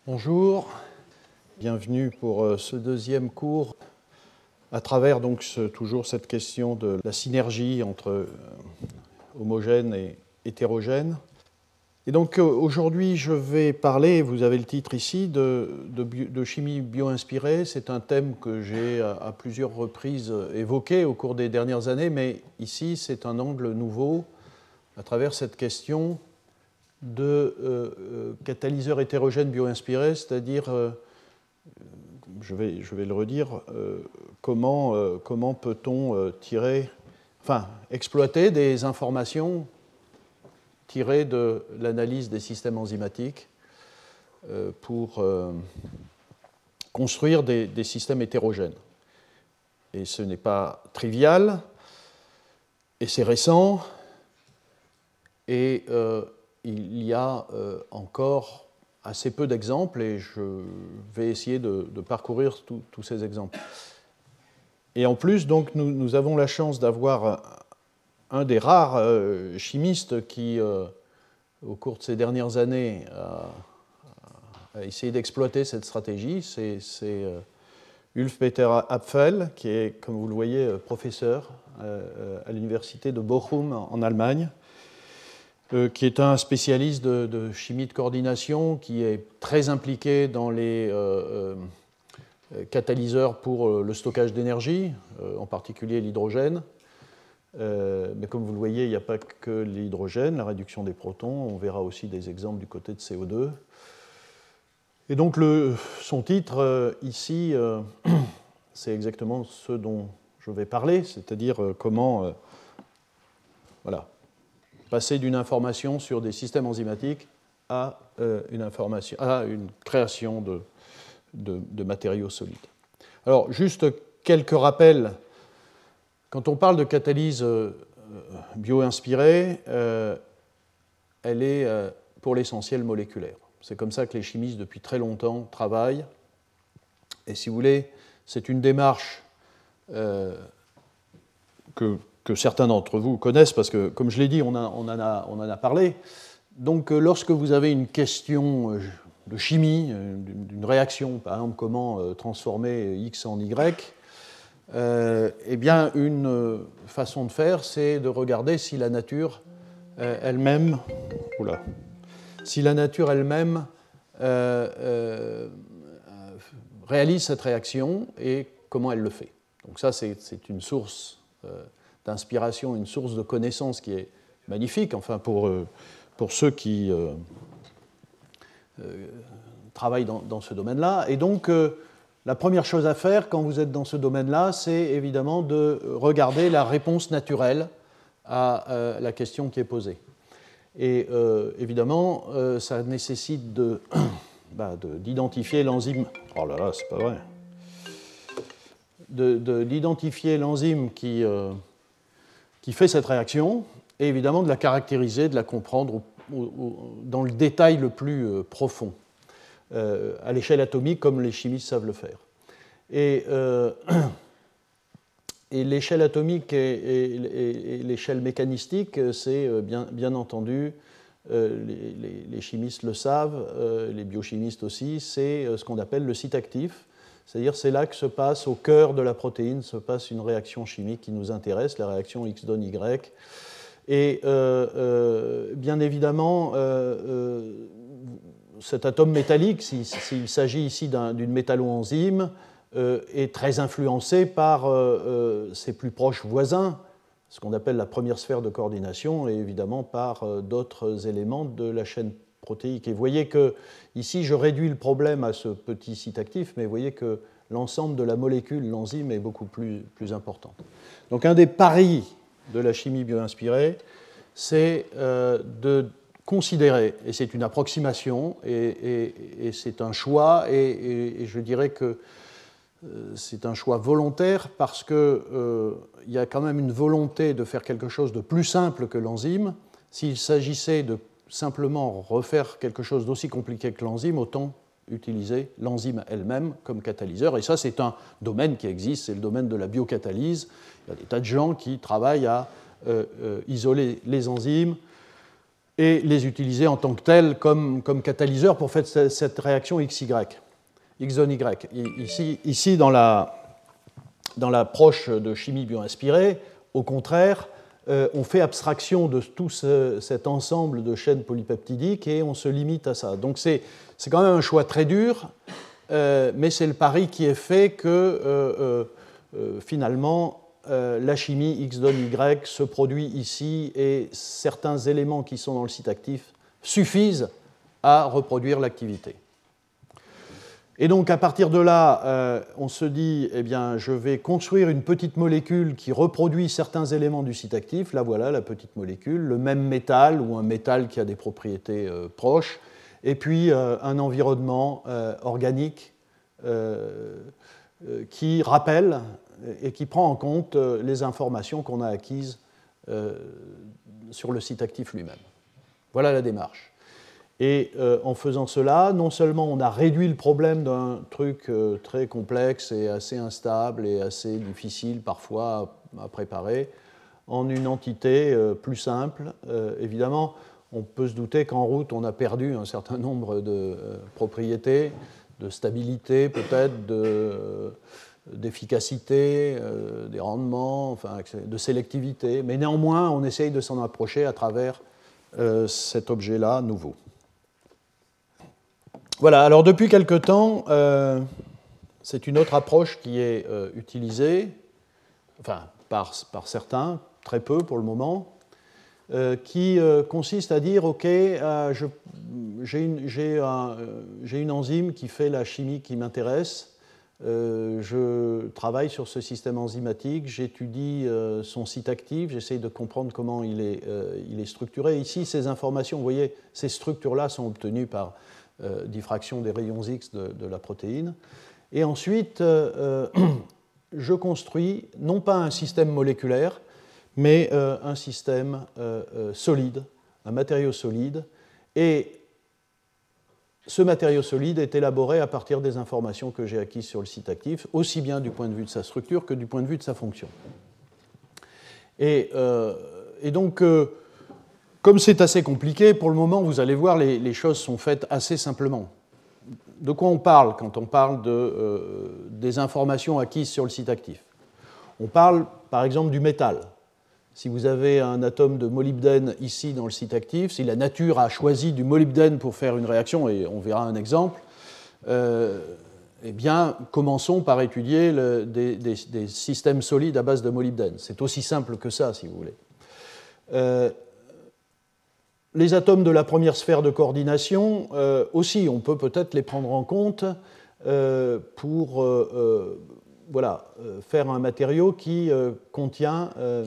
Bonjour, bienvenue pour ce deuxième cours à travers donc toujours cette question de la synergie entre homogène et hétérogène. Et donc aujourd'hui je vais parler, vous avez le titre ici, de chimie bio-inspirée. C'est un thème que j'ai à plusieurs reprises évoqué au cours des dernières années, mais ici c'est un angle nouveau à travers cette question de catalyseurs hétérogènes bio-inspirés, c'est-à-dire, je vais le redire, comment peut-on exploiter des informations tirées de l'analyse des systèmes enzymatiques pour construire des systèmes hétérogènes. Et ce n'est pas trivial, et c'est récent, et il y a encore assez peu d'exemples et je vais essayer de parcourir tous ces exemples. Et en plus, donc, nous avons la chance d'avoir un des rares chimistes qui, au cours de ces dernières années, a essayé d'exploiter cette stratégie. C'est Ulf-Peter Apfel, qui est, comme vous le voyez, professeur à l'université de Bochum en Allemagne, qui est un spécialiste de chimie de coordination, qui est très impliqué dans les catalyseurs pour le stockage d'énergie, en particulier l'hydrogène. Mais comme vous le voyez, il n'y a pas que l'hydrogène, la réduction des protons, on verra aussi des exemples du côté de CO2. Et donc son titre ici, c'est exactement ce dont je vais parler, c'est-à-dire comment passer d'une information sur des systèmes enzymatiques à une création de matériaux solides. Alors, juste quelques rappels. Quand on parle de catalyse bio-inspirée, elle est pour l'essentiel moléculaire. C'est comme ça que les chimistes, depuis très longtemps, travaillent. Et si vous voulez, c'est une démarche que certains d'entre vous connaissent, parce que, comme je l'ai dit, on en a parlé. Donc, lorsque vous avez une question de chimie, d'une réaction, par exemple, comment transformer X en Y, eh bien, une façon de faire, c'est de regarder si la nature elle-même, réalise cette réaction et comment elle le fait. Donc ça, c'est une source d'inspiration, une source de connaissance qui est magnifique, enfin pour ceux qui travaillent dans ce domaine-là. Et donc, la première chose à faire quand vous êtes dans ce domaine-là, c'est évidemment de regarder la réponse naturelle à la question qui est posée. Et évidemment, ça nécessite d'identifier l'enzyme. Oh là là, c'est pas vrai. D'identifier l'enzyme qui fait cette réaction, et évidemment de la caractériser, de la comprendre dans le détail le plus profond, à l'échelle atomique, comme les chimistes savent le faire. Et l'échelle atomique et l'échelle mécanistique, c'est bien entendu, les chimistes le savent, les biochimistes aussi, c'est ce qu'on appelle le site actif. C'est-à-dire c'est là que se passe, au cœur de la protéine, se passe une réaction chimique qui nous intéresse, la réaction X donne Y. Et bien évidemment, cet atome métallique, s'il s'agit ici d'une métalloenzyme, est très influencé par ses plus proches voisins, ce qu'on appelle la première sphère de coordination, et évidemment par d'autres éléments de la chaîne protéique. Et vous voyez que ici, je réduis le problème à ce petit site actif, mais vous voyez que l'ensemble de la molécule, l'enzyme, est beaucoup plus important. Donc un des paris de la chimie bio-inspirée, c'est de considérer, et c'est une approximation, et c'est un choix, et je dirais que c'est un choix volontaire parce qu'il y a quand même une volonté de faire quelque chose de plus simple que l'enzyme. S'il s'agissait de simplement refaire quelque chose d'aussi compliqué que l'enzyme, autant utiliser l'enzyme elle-même comme catalyseur. Et ça, c'est un domaine qui existe, c'est le domaine de la biocatalyse. Il y a des tas de gens qui travaillent à isoler les enzymes et les utiliser en tant que tels comme catalyseurs pour faire cette réaction XY, X-zone Y. Ici dans l'approche de chimie bioinspirée, au contraire, on fait abstraction de tout cet ensemble de chaînes polypeptidiques et on se limite à ça. Donc c'est quand même un choix très dur, mais c'est le pari qui est fait que finalement la chimie X-zone Y se produit ici et certains éléments qui sont dans le site actif suffisent à reproduire l'activité. Et donc, à partir de là, on se dit, eh bien, je vais construire une petite molécule qui reproduit certains éléments du site actif. Là, voilà la petite molécule, le même métal ou un métal qui a des propriétés proches, et puis un environnement organique qui rappelle et qui prend en compte les informations qu'on a acquises sur le site actif lui-même. Voilà la démarche. Et en faisant cela, non seulement on a réduit le problème d'un truc très complexe et assez instable et assez difficile parfois à préparer, en une entité plus simple. Évidemment, on peut se douter qu'en route, on a perdu un certain nombre de propriétés, de stabilité peut-être, d'efficacité, des rendements, enfin, de sélectivité. Mais néanmoins, on essaye de s'en approcher à travers cet objet-là nouveau. Voilà, alors depuis quelque temps, c'est une autre approche qui est utilisée, enfin par certains, très peu pour le moment, qui consiste à dire, OK, j'ai une enzyme qui fait la chimie qui m'intéresse, je travaille sur ce système enzymatique, j'étudie son site actif, j'essaye de comprendre comment il est structuré. Ici, ces informations, vous voyez, ces structures-là sont obtenues par diffraction des rayons X de la protéine. Et ensuite, je construis non pas un système moléculaire, mais un système solide, un matériau solide. Et ce matériau solide est élaboré à partir des informations que j'ai acquises sur le site actif, aussi bien du point de vue de sa structure que du point de vue de sa fonction. Et donc, comme c'est assez compliqué, pour le moment, vous allez voir, les choses sont faites assez simplement. De quoi on parle quand on parle des informations acquises sur le site actif? On parle, par exemple, du métal. Si vous avez un atome de molybdène ici dans le site actif, si la nature a choisi du molybdène pour faire une réaction, et on verra un exemple, eh bien, commençons par étudier des systèmes solides à base de molybdène. C'est aussi simple que ça, si vous voulez. Les atomes de la première sphère de coordination, aussi, on peut peut-être les prendre en compte pour faire un matériau qui contient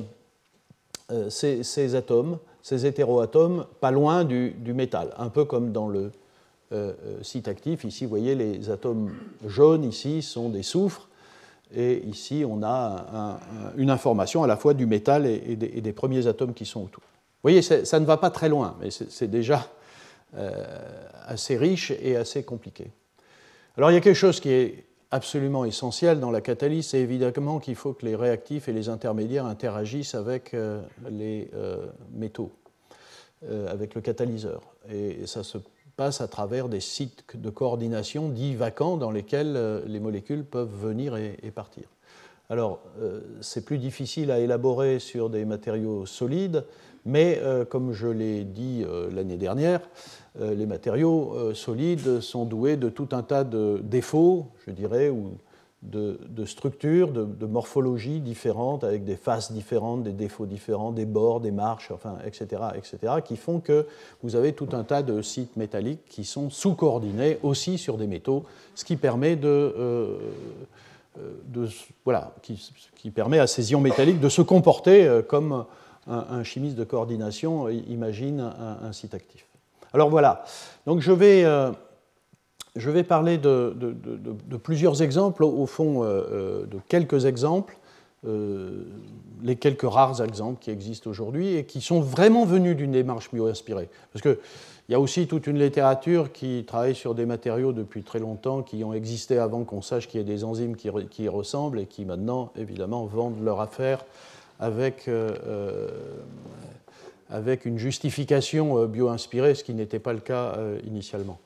ces atomes, ces hétéroatomes, pas loin du métal, un peu comme dans le site actif. Ici, vous voyez, les atomes jaunes, ici, sont des soufres, et ici, on a une information à la fois du métal et des premiers atomes qui sont autour. Vous voyez, ça ne va pas très loin, mais c'est déjà assez riche et assez compliqué. Alors, il y a quelque chose qui est absolument essentiel dans la catalyse, c'est évidemment qu'il faut que les réactifs et les intermédiaires interagissent avec les métaux, avec le catalyseur. Et ça se passe à travers des sites de coordination dits vacants dans lesquels les molécules peuvent venir et partir. Alors, c'est plus difficile à élaborer sur des matériaux solides, mais comme je l'ai dit l'année dernière, les matériaux solides sont doués de tout un tas de défauts, je dirais, ou de structures, de morphologies différentes, avec des faces différentes, des défauts différents, des bords, des marches, enfin, etc., qui font que vous avez tout un tas de sites métalliques qui sont sous-coordonnés aussi sur des métaux, ce qui permet qui permet à ces ions métalliques de se comporter comme un chimiste de coordination imagine un site actif. Alors voilà, donc je vais parler de plusieurs exemples, au fond de quelques exemples, les quelques rares exemples qui existent aujourd'hui et qui sont vraiment venus d'une démarche bioinspirée. Parce qu'il y a aussi toute une littérature qui travaille sur des matériaux depuis très longtemps, qui ont existé avant qu'on sache qu'il y ait des enzymes qui y ressemblent et qui maintenant, évidemment, vendent leur affaire avec avec une justification bio-inspirée, ce qui n'était pas le cas initialement.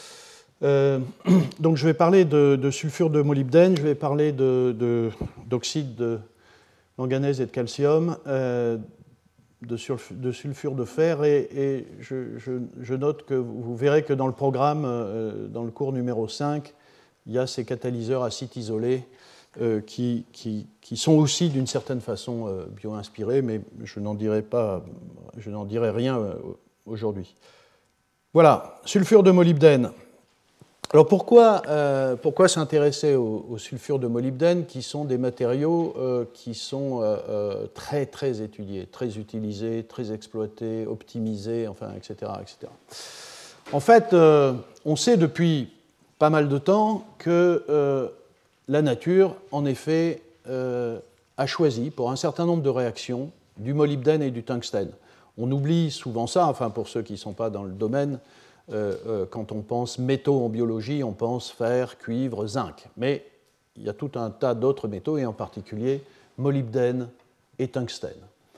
Donc je vais parler de sulfure de molybdène, je vais parler d'oxyde de manganèse et de calcium, de sulfure de fer, et je note que vous verrez que dans le programme, dans le cours numéro 5, il y a ces catalyseurs à site isolé qui sont aussi d'une certaine façon bio-inspirés, mais je n'en dirai rien aujourd'hui. Voilà, sulfure de molybdène. Alors pourquoi s'intéresser aux sulfures de molybdène, qui sont des matériaux qui sont très très étudiés, très utilisés, très exploités, optimisés, enfin, etc., etc. En fait, on sait depuis pas mal de temps que la nature, en effet, a choisi pour un certain nombre de réactions du molybdène et du tungstène. On oublie souvent ça, enfin pour ceux qui ne sont pas dans le domaine. Quand on pense métaux en biologie, on pense fer, cuivre, zinc. Mais il y a tout un tas d'autres métaux, et en particulier molybdène et tungstène.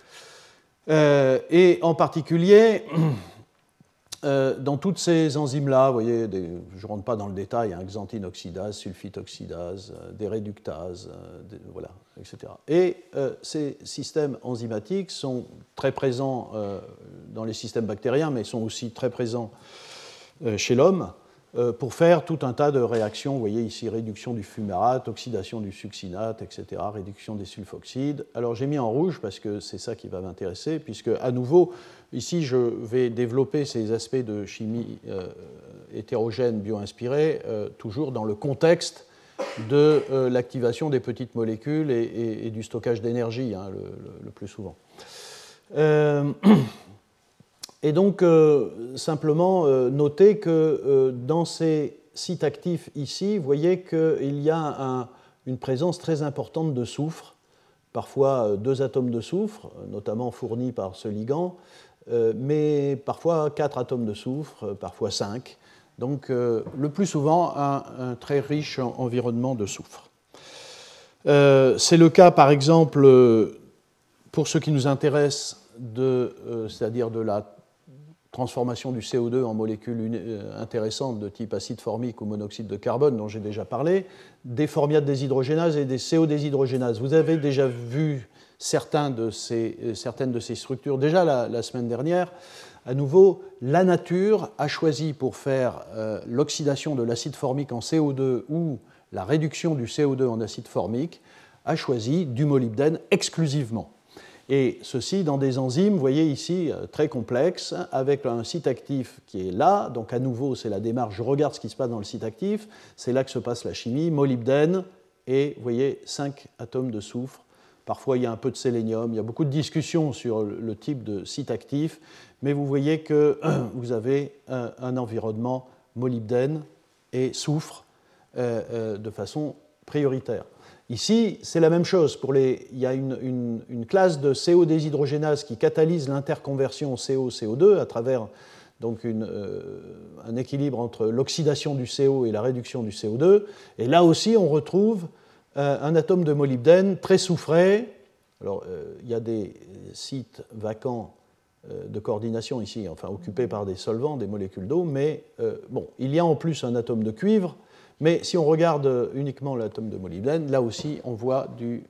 Et en particulier, dans toutes ces enzymes-là, vous voyez, je ne rentre pas dans le détail, xanthine oxydase, sulfite oxydase, des réductases, voilà, etc. Et ces systèmes enzymatiques sont très présents dans les systèmes bactériens, mais sont aussi très présents chez l'homme, pour faire tout un tas de réactions. Vous voyez ici, réduction du fumérate, oxydation du succinate, etc., réduction des sulfoxydes. Alors j'ai mis en rouge parce que c'est ça qui va m'intéresser, puisque à nouveau, ici je vais développer ces aspects de chimie hétérogène bio-inspirée, toujours dans le contexte de l'activation des petites molécules et du stockage d'énergie, hein, le plus souvent. Et donc, simplement noter que dans ces sites actifs ici, vous voyez qu'il y a une présence très importante de soufre, parfois 2 atomes de soufre, notamment fournis par ce ligand, mais parfois 4 atomes de soufre, parfois 5. Donc, le plus souvent, un très riche environnement de soufre. C'est le cas, par exemple, pour ce qui nous intéresse, c'est-à-dire de la transformation du CO2 en molécules intéressantes de type acide formique ou monoxyde de carbone, dont j'ai déjà parlé, des formiates déshydrogénases et des CO-déshydrogénases. Vous avez déjà vu certaines de ces structures déjà la semaine dernière. À nouveau, la nature a choisi pour faire l'oxydation de l'acide formique en CO2 ou la réduction du CO2 en acide formique, a choisi du molybdène exclusivement. Et ceci dans des enzymes, vous voyez ici, très complexes, avec un site actif qui est là. Donc à nouveau, c'est la démarche, je regarde ce qui se passe dans le site actif, c'est là que se passe la chimie, molybdène, et vous voyez, 5 atomes de soufre. Parfois, il y a un peu de sélénium, il y a beaucoup de discussions sur le type de site actif, mais vous voyez que vous avez un environnement molybdène et soufre de façon prioritaire. Ici, c'est la même chose. Il y a une classe de CO-déshydrogénase qui catalyse l'interconversion CO-CO2 à travers donc un équilibre entre l'oxydation du CO et la réduction du CO2. Et là aussi, on retrouve un atome de molybdène très soufré. Alors, il y a des sites vacants de coordination ici, enfin occupés par des solvants, des molécules d'eau, mais bon, il y a en plus un atome de cuivre. Mais si on regarde uniquement l'atome de molybdène, là aussi, on voit du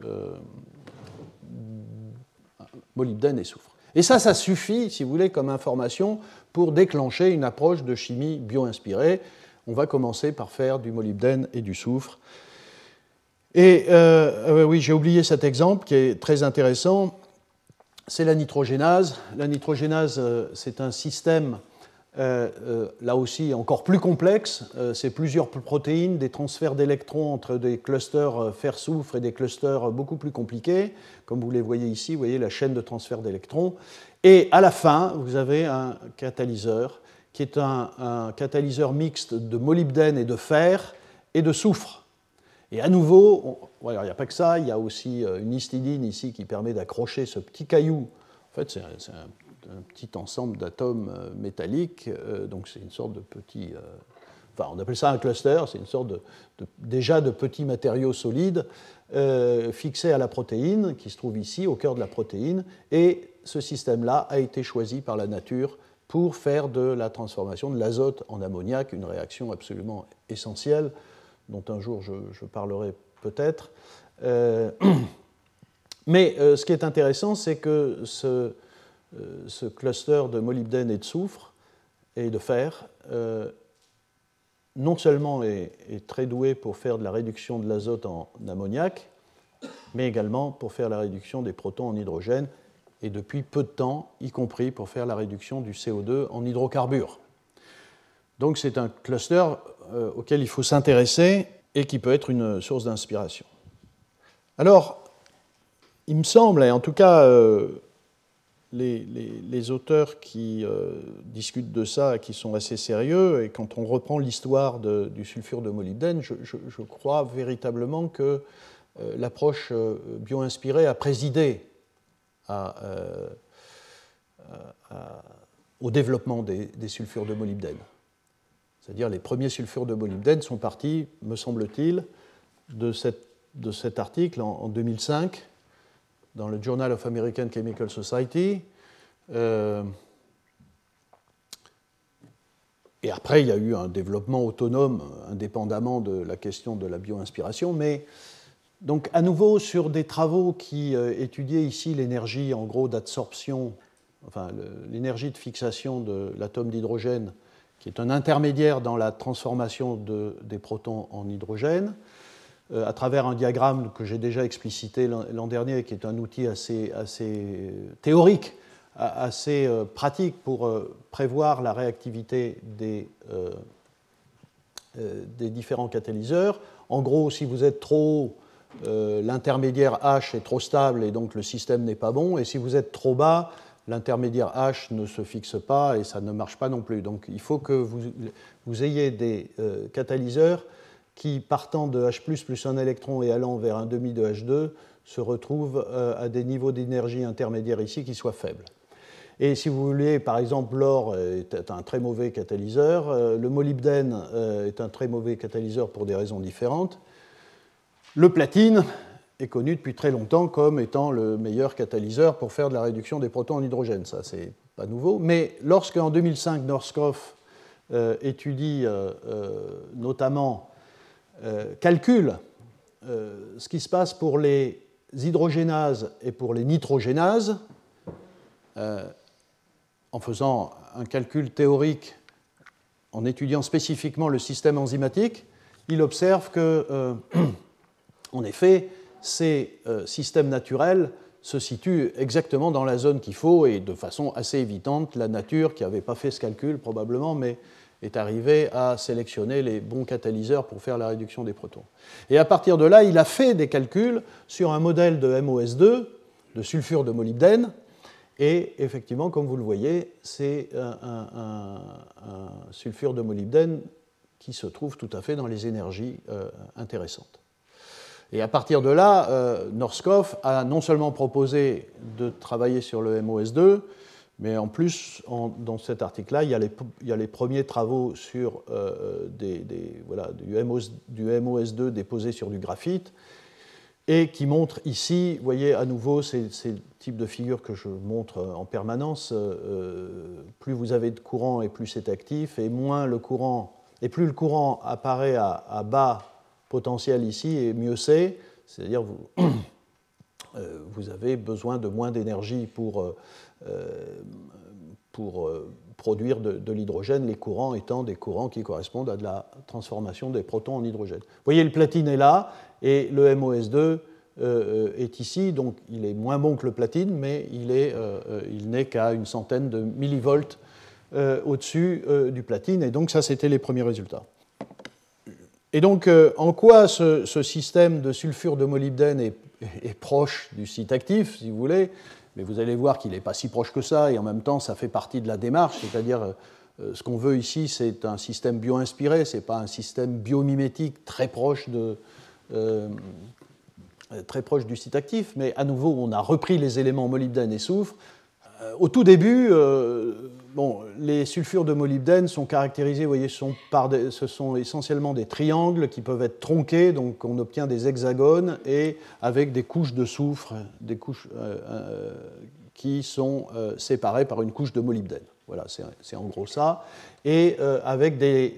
molybdène et soufre. Et ça suffit, si vous voulez, comme information pour déclencher une approche de chimie bio-inspirée. On va commencer par faire du molybdène et du soufre. Et oui, j'ai oublié cet exemple qui est très intéressant. C'est la nitrogénase. La nitrogénase, c'est un système là aussi encore plus complexe, c'est plusieurs protéines, des transferts d'électrons entre des clusters fer-soufre et des clusters beaucoup plus compliqués, comme vous les voyez ici, vous voyez la chaîne de transfert d'électrons, et à la fin, vous avez un catalyseur qui est un catalyseur mixte de molybdène et de fer et de soufre. Et à nouveau, il n'y a pas que ça, il y a aussi une histidine ici qui permet d'accrocher ce petit caillou. En fait, c'est un petit ensemble d'atomes métalliques, donc c'est une sorte de petit... enfin, on appelle ça un cluster, c'est une sorte déjà de petits matériaux solides fixés à la protéine, qui se trouve ici, au cœur de la protéine, et ce système-là a été choisi par la nature pour faire de la transformation de l'azote en ammoniac, une réaction absolument essentielle, dont un jour je parlerai peut-être. Mais ce qui est intéressant, c'est que ce cluster de molybdène et de soufre et de fer, non seulement est très doué pour faire de la réduction de l'azote en ammoniac, mais également pour faire la réduction des protons en hydrogène, et depuis peu de temps, y compris pour faire la réduction du CO2 en hydrocarbures. Donc c'est un cluster auquel il faut s'intéresser et qui peut être une source d'inspiration. Alors, il me semble, et en tout cas les auteurs qui discutent de ça, qui sont assez sérieux, et quand on reprend l'histoire du sulfure de molybdène, je crois véritablement que l'approche bio-inspirée a présidé au développement des sulfures de molybdène. C'est-à-dire les premiers sulfures de molybdène sont partis, me semble-t-il, de cet article en 2005 dans le Journal of American Chemical Society. Et après, il y a eu un développement autonome, indépendamment de la question de la bio-inspiration, mais donc à nouveau sur des travaux qui étudiaient ici l'énergie, en gros, d'absorption, enfin l'énergie de fixation de l'atome d'hydrogène, qui est un intermédiaire dans la transformation des protons en hydrogène, à travers un diagramme que j'ai déjà explicité l'an dernier, qui est un outil assez théorique, assez pratique pour prévoir la réactivité des différents catalyseurs. En gros, si vous êtes trop haut, l'intermédiaire H est trop stable et donc le système n'est pas bon, et si vous êtes trop bas, l'intermédiaire H ne se fixe pas et ça ne marche pas non plus. Donc il faut que vous ayez des catalyseurs qui, partant de H+, plus un électron et allant vers un demi de H2, se retrouvent à des niveaux d'énergie intermédiaires ici qui soient faibles. Et si vous voulez, par exemple, l'or est un très mauvais catalyseur, le molybdène est un très mauvais catalyseur pour des raisons différentes. Le platine est connu depuis très longtemps comme étant le meilleur catalyseur pour faire de la réduction des protons en hydrogène. Ça, c'est pas nouveau. Mais lorsque, en 2005, Norskopf étudie notamment, calcule ce qui se passe pour les hydrogénases et pour les nitrogénases, en faisant un calcul théorique, en étudiant spécifiquement le système enzymatique, il observe que, en effet, ces systèmes naturels se situent exactement dans la zone qu'il faut et de façon assez évidente. La nature, qui n'avait pas fait ce calcul probablement, mais est arrivée à sélectionner les bons catalyseurs pour faire la réduction des protons. Et à partir de là, il a fait des calculs sur un modèle de MOS2, de sulfure de molybdène, et effectivement, comme vous le voyez, c'est un sulfure de molybdène qui se trouve tout à fait dans les énergies intéressantes. Et à partir de là, Norskopf a non seulement proposé de travailler sur le MOS2, mais en plus, dans cet article-là, il y a les premiers travaux sur du MOS2 déposé sur du graphite, et qui montrent ici, vous voyez à nouveau ces types de figures que je montre en permanence, plus vous avez de courant et plus c'est actif, et moins le courant, et plus le courant apparaît à bas potentiel ici, et mieux c'est, c'est-à-dire vous avez besoin de moins d'énergie pour produire de l'hydrogène, les courants étant des courants qui correspondent à de la transformation des protons en hydrogène. Vous voyez, le platine est là, et le MOS2 est ici, donc il est moins bon que le platine, mais il n'est qu'à une centaine de millivolts au-dessus du platine, et donc ça, c'était les premiers résultats. Et donc, en quoi ce système de sulfure de molybdène est proche du site actif, si vous voulez, mais vous allez voir qu'il n'est pas si proche que ça, et en même temps, ça fait partie de la démarche, c'est-à-dire, ce qu'on veut ici, c'est un système bio-inspiré, ce n'est pas un système biomimétique très proche du site actif, mais à nouveau, on a repris les éléments molybdène et soufre. Au tout début, les sulfures de molybdène sont caractérisés, vous voyez, ce sont essentiellement des triangles qui peuvent être tronqués, donc on obtient des hexagones, et avec des couches de soufre, des couches qui sont séparés par une couche de molybdène. Voilà, c'est en gros ça. Et avec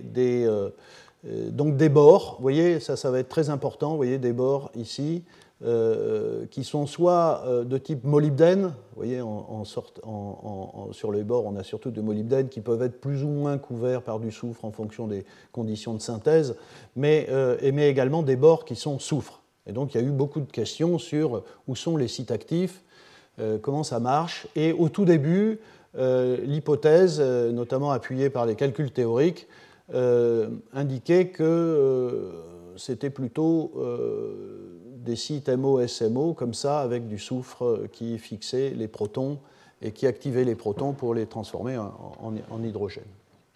donc des bords, vous voyez, ça va être très important, vous voyez des bords ici, qui sont soit de type molybdène, vous voyez, sur les bords, on a surtout des molybdènes qui peuvent être plus ou moins couverts par du soufre en fonction des conditions de synthèse, mais également des bords qui sont soufre. Et donc il y a eu beaucoup de questions sur où sont les sites actifs, comment ça marche. Et au tout début, l'hypothèse, notamment appuyée par les calculs théoriques, indiquait que c'était plutôt des sites MO-SMO, comme ça, avec du soufre qui fixait les protons et qui activait les protons pour les transformer en hydrogène.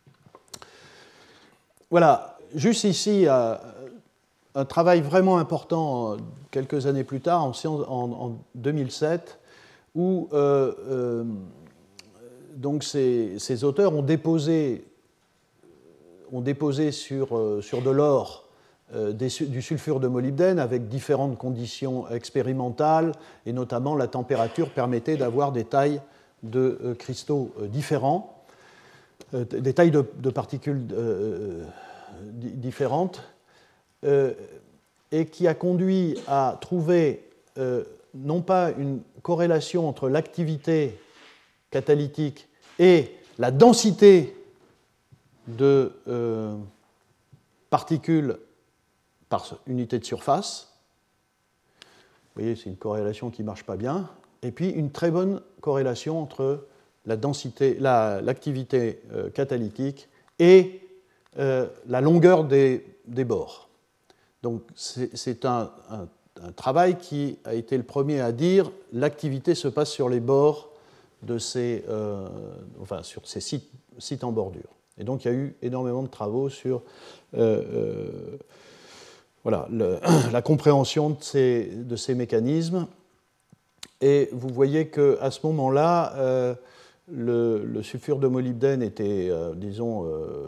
Voilà, juste ici, un travail vraiment important quelques années plus tard, en 2007, où donc ces auteurs ont déposé sur de l'or du sulfure de molybdène avec différentes conditions expérimentales, et notamment la température permettait d'avoir des tailles de cristaux différents, des tailles de particules différentes, et qui a conduit à trouver non pas une corrélation entre l'activité catalytique et la densité de particules par unité de surface. Vous voyez, c'est une corrélation qui ne marche pas bien. Et puis une très bonne corrélation entre l'activité catalytique et la longueur des bords. Donc c'est un travail qui a été le premier à dire l'activité se passe sur les bords de sur ces sites en bordure. Et donc il y a eu énormément de travaux sur la compréhension de ces mécanismes. Et vous voyez qu'à ce moment-là, le sulfure de molybdène était, disons,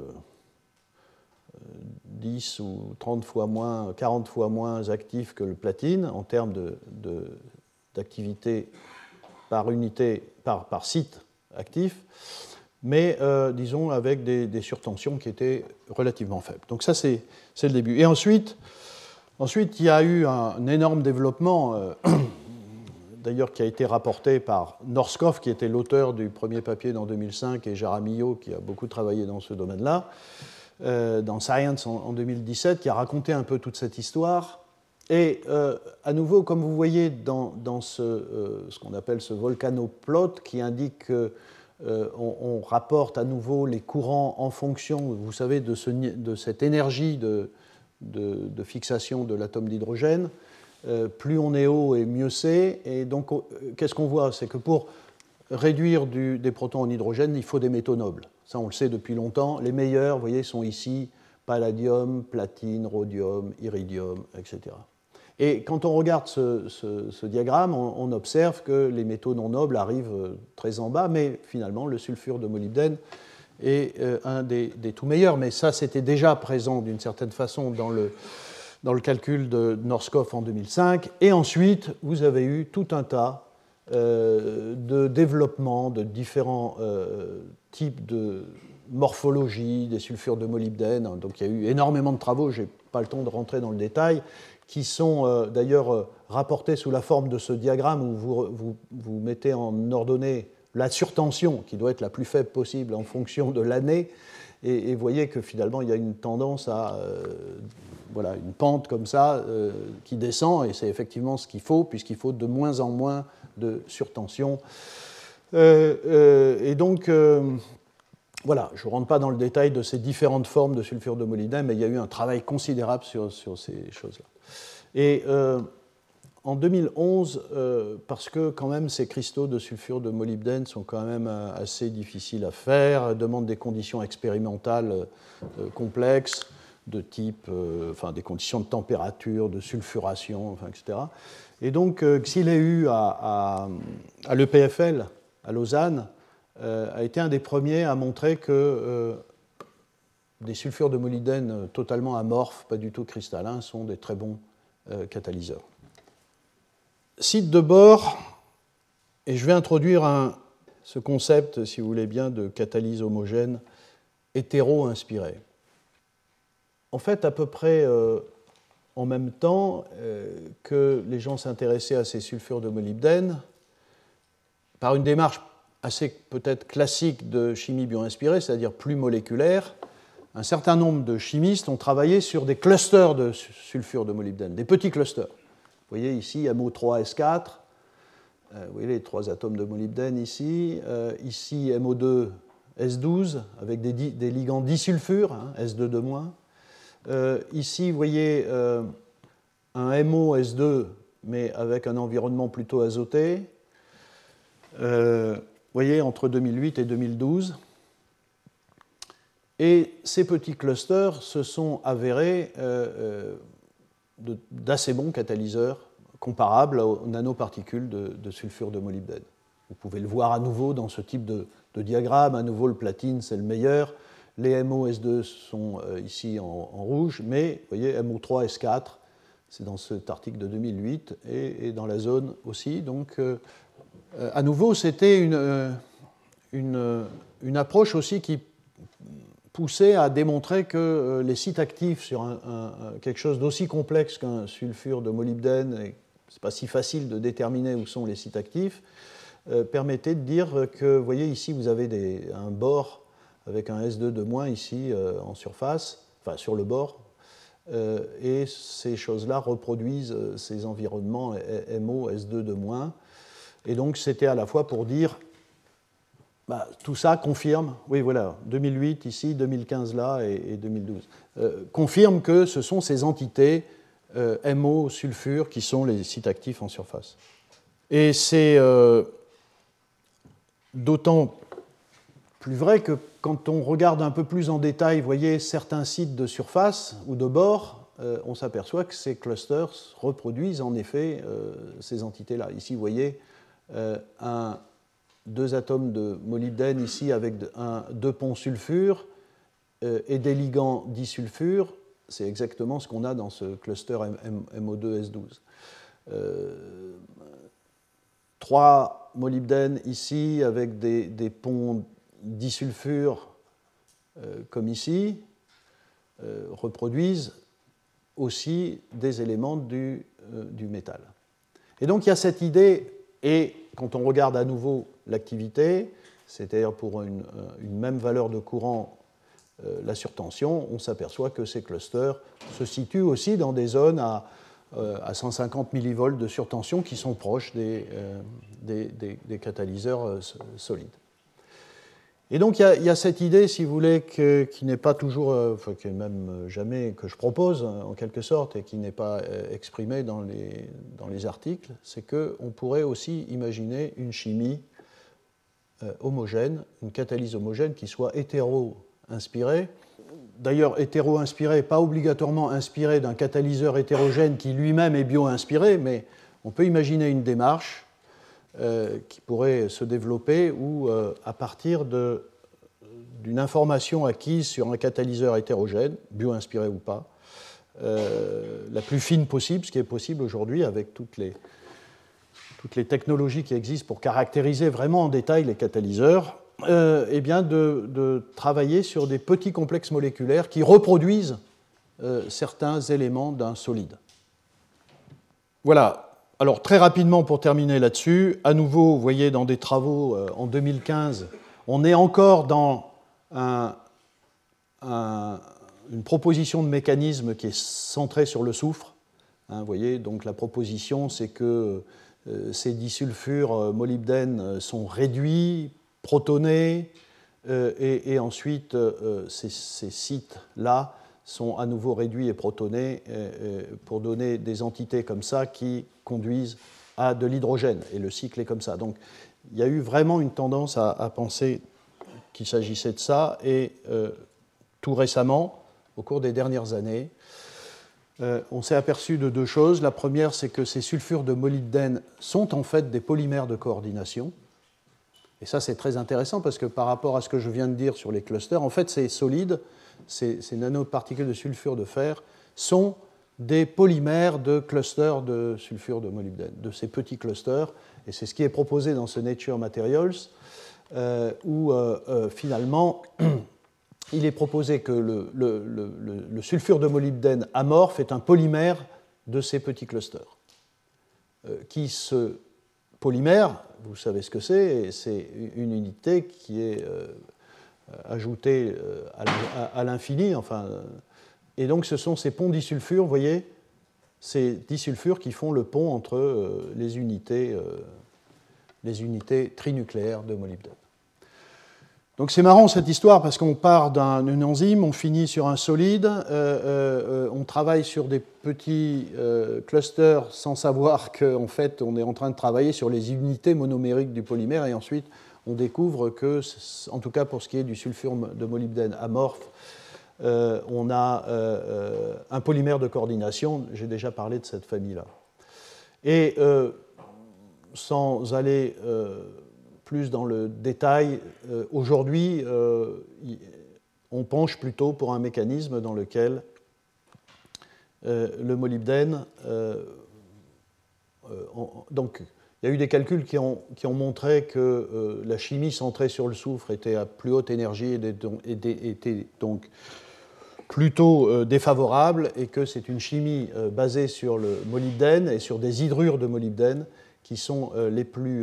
10 ou 30 fois moins, 40 fois moins actif que le platine en termes d'activité par unité, par site actif, mais disons avec des surtensions qui étaient relativement faibles. Donc ça, c'est le début. Et ensuite, il y a eu un énorme développement, d'ailleurs qui a été rapporté par Norskov, qui était l'auteur du premier papier en 2005, et Jaramillo, qui a beaucoup travaillé dans ce domaine-là, dans Science en 2017, qui a raconté un peu toute cette histoire. Et à nouveau, comme vous voyez dans ce qu'on appelle ce volcanoplot, qui indique qu'on rapporte à nouveau les courants en fonction, vous savez, de cette énergie de fixation de l'atome d'hydrogène. Plus on est haut et mieux c'est. Et donc, qu'est-ce qu'on voit? C'est que pour réduire des protons en hydrogène, il faut des métaux nobles. Ça, on le sait depuis longtemps. Les meilleurs, vous voyez, sont ici palladium, platine, rhodium, iridium, etc. Et quand on regarde ce diagramme, on observe que les métaux non nobles arrivent très en bas, mais finalement, le sulfure de molybdène est un des tout meilleurs. Mais ça, c'était déjà présent d'une certaine façon dans le calcul de Norskov en 2005. Et ensuite, vous avez eu tout un tas de développement de différents types de morphologie des sulfures de molybdène. Donc il y a eu énormément de travaux, je n'ai pas le temps de rentrer dans le détail, qui sont d'ailleurs rapportés sous la forme de ce diagramme où vous mettez en ordonnée la surtension, qui doit être la plus faible possible en fonction de l'année, et vous voyez que finalement il y a une tendance à une pente comme ça qui descend, et c'est effectivement ce qu'il faut, puisqu'il faut de moins en moins de surtension. Et donc, voilà, je ne rentre pas dans le détail de ces différentes formes de sulfure de molybdène, mais il y a eu un travail considérable sur ces choses-là. Et en 2011, parce que quand même ces cristaux de sulfure de molybdène sont quand même assez difficiles à faire, demandent des conditions expérimentales complexes, de type, des conditions de température, de sulfuration, etc. Et donc, Xileu à l'EPFL, à Lausanne, a été un des premiers à montrer que des sulfures de molybdène totalement amorphes, pas du tout cristallins, sont des très bons catalyseurs. Site de bord, Et je vais introduire ce concept, si vous voulez bien, de catalyse homogène hétéro-inspirée. En fait, à peu près en même temps que les gens s'intéressaient à ces sulfures de molybdène, par une démarche assez peut-être classique de chimie bioinspirée, c'est-à-dire plus moléculaire, un certain nombre de chimistes ont travaillé sur des clusters de sulfures de molybdène, des petits clusters. Vous voyez ici MO3S4, vous voyez les 3 atomes de molybdène ici, ici MO2S12 avec des ligands disulfures, hein, S2-. Ici, vous voyez un MoS2, mais avec un environnement plutôt azoté. Vous voyez, entre 2008 et 2012. Et ces petits clusters se sont avérés d'assez bons catalyseurs, comparables aux nanoparticules de sulfure de molybdène. Vous pouvez le voir à nouveau dans ce type de diagramme. À nouveau, le platine, c'est le meilleur. Les MoS2 sont ici en rouge, mais vous voyez, MO3S4, c'est dans cet article de 2008, et dans la zone aussi. Donc, à nouveau, c'était une approche aussi qui poussait à démontrer que les sites actifs sur quelque chose d'aussi complexe qu'un sulfure de molybdène, et ce n'est pas si facile de déterminer où sont les sites actifs, permettaient de dire que, vous voyez, ici, vous avez un bord avec un S2 de moins ici en surface, enfin sur le bord, et ces choses-là reproduisent ces environnements MO, S2 de moins. Et donc c'était à la fois pour dire, tout ça confirme, oui voilà, 2008 ici, 2015 là et 2012, confirme que ce sont ces entités MO, sulfure, qui sont les sites actifs en surface. Et c'est d'autant plus vrai que quand on regarde un peu plus en détail, vous voyez, certains sites de surface ou de bord, on s'aperçoit que ces clusters reproduisent en effet ces entités-là. Ici, vous voyez 2 atomes de molybdène ici avec 2 ponts sulfure et des ligands disulfures. C'est exactement ce qu'on a dans ce cluster MO2S12. 3 molybdènes ici avec des ponts disulfures comme ici reproduisent aussi des éléments du métal. Et donc il y a cette idée, et quand on regarde à nouveau l'activité, c'est-à-dire pour une même valeur de courant, la surtension, on s'aperçoit que ces clusters se situent aussi dans des zones à 150 millivolts de surtension qui sont proches des catalyseurs solides. Et donc il y a cette idée, si vous voulez, qui n'est pas toujours, qui n'est même jamais, que je propose en quelque sorte, et qui n'est pas exprimée dans les articles, c'est qu'on pourrait aussi imaginer une chimie homogène, une catalyse homogène qui soit hétéro-inspirée. D'ailleurs, hétéro-inspirée, pas obligatoirement inspirée d'un catalyseur hétérogène qui lui-même est bio-inspiré, mais on peut imaginer une démarche qui pourrait se développer où, à partir d'une information acquise sur un catalyseur hétérogène, bio-inspiré ou pas, la plus fine possible, ce qui est possible aujourd'hui avec toutes les technologies qui existent pour caractériser vraiment en détail les catalyseurs, eh bien de travailler sur des petits complexes moléculaires qui reproduisent certains éléments d'un solide. Voilà. Alors, très rapidement, pour terminer là-dessus, à nouveau, vous voyez, dans des travaux en 2015, on est encore dans une proposition de mécanisme qui est centrée sur le soufre. Vous voyez, donc la proposition, c'est que ces disulfures molybdène sont réduits, protonés, et ensuite, ces sites-là sont à nouveau réduits et protonés pour donner des entités comme ça qui conduisent à de l'hydrogène. Et le cycle est comme ça. Donc, il y a eu vraiment une tendance à penser qu'il s'agissait de ça. Et tout récemment, au cours des dernières années, on s'est aperçu de 2 choses. La première, c'est que ces sulfures de molybdène sont en fait des polymères de coordination. Et ça, c'est très intéressant parce que par rapport à ce que je viens de dire sur les clusters, en fait, ces solides, ces nanoparticules de sulfure de fer, sont des polymères de clusters de sulfure de molybdène, de ces petits clusters. Et c'est ce qui est proposé dans ce Nature Materials, où finalement, il est proposé que le sulfure de molybdène amorphe est un polymère de ces petits clusters, qui se polymère, vous savez ce que c'est une unité qui est ajoutée à l'infini, enfin, et donc ce sont ces ponts disulfures, vous voyez, ces disulfures qui font le pont entre les unités trinucléaires de molybdène. Donc c'est marrant cette histoire parce qu'on part d'une enzyme, on finit sur un solide, on travaille sur des petits clusters sans savoir qu'en fait on est en train de travailler sur les unités monomériques du polymère et ensuite on découvre que, en tout cas pour ce qui est du sulfure de molybdène amorphe, on a un polymère de coordination, j'ai déjà parlé de cette famille-là. Et sans aller plus dans le détail, aujourd'hui, on penche plutôt pour un mécanisme dans lequel le molybdène... donc, il y a eu des calculs qui ont montré que la chimie centrée sur le soufre était à plus haute énergie et était donc plutôt défavorable, et que c'est une chimie basée sur le molybdène et sur des hydrures de molybdène qui sont les plus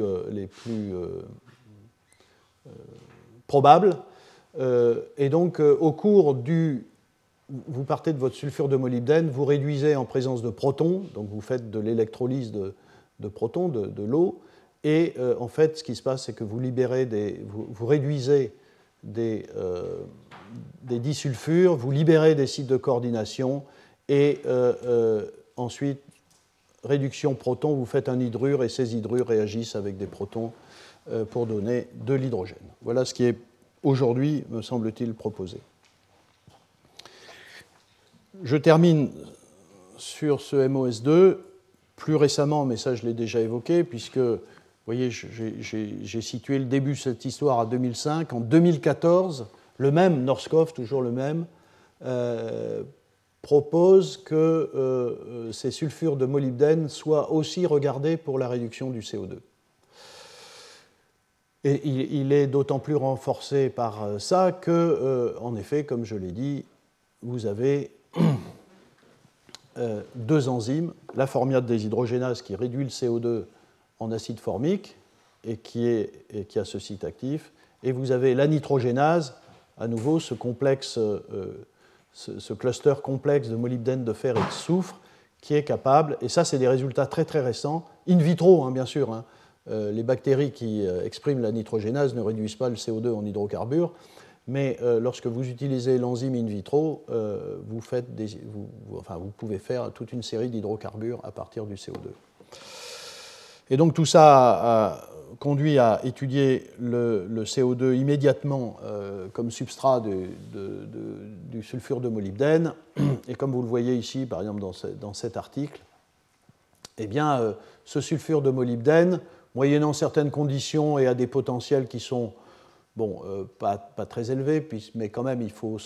probables. Et donc, au cours vous partez de votre sulfure de molybdène, vous réduisez en présence de protons, donc vous faites de l'électrolyse de protons, de l'eau, et en fait, ce qui se passe, c'est que vous réduisez des disulfures, vous libérez des sites de coordination, et ensuite, réduction proton, vous faites un hydrure, et ces hydrures réagissent avec des protons pour donner de l'hydrogène. Voilà ce qui est aujourd'hui, me semble-t-il, proposé. Je termine sur ce MOS2. Plus récemment, mais ça je l'ai déjà évoqué, puisque, vous voyez, j'ai situé le début de cette histoire à 2005. En 2014, le même, Norskov, toujours le même, propose que ces sulfures de molybdène soient aussi regardés pour la réduction du CO2. Et il est d'autant plus renforcé par ça que, en effet, comme je l'ai dit, vous avez deux enzymes, la formiate déshydrogénase qui réduit le CO2 en acide formique et qui a ce site actif, et vous avez la nitrogénase, à nouveau ce complexe, ce cluster complexe de molybdène, de fer et de soufre, qui est capable, et ça c'est des résultats très très récents, in vitro bien sûr, les bactéries qui expriment la nitrogénase ne réduisent pas le CO2 en hydrocarbures, mais lorsque vous utilisez l'enzyme in vitro, vous pouvez faire toute une série d'hydrocarbures à partir du CO2. Et donc tout ça a conduit à étudier le CO2 immédiatement comme substrat du sulfure de molybdène. Et comme vous le voyez ici, par exemple dans cet article, eh bien, ce sulfure de molybdène, moyennant certaines conditions et à des potentiels qui sont pas très élevés, mais quand même il faut